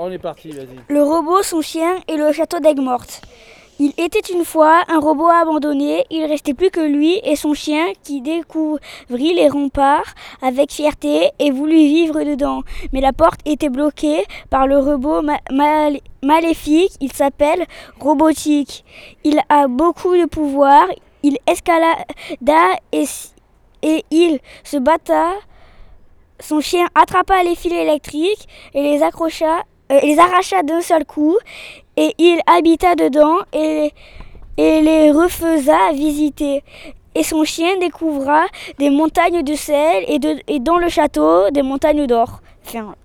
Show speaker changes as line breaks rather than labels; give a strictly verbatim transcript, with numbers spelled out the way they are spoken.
On est parti, vas-y.
Le robot, son chien et le château d'Aigues-Mortes. Il était une fois un robot abandonné, il restait plus que lui et son chien qui découvrit les remparts avec fierté et voulut vivre dedans. Mais la porte était bloquée par le robot ma- mal- maléfique, il s'appelle Robotique. Il a beaucoup de pouvoir, il escalada et, et il se batta. Son chien attrapa les fils électriques et les accrocha euh, les arracha d'un seul coup, et il habita dedans et, et les refaisa visiter. Et son chien découvra des montagnes de sel et, de, et dans le château des montagnes d'or. Enfin,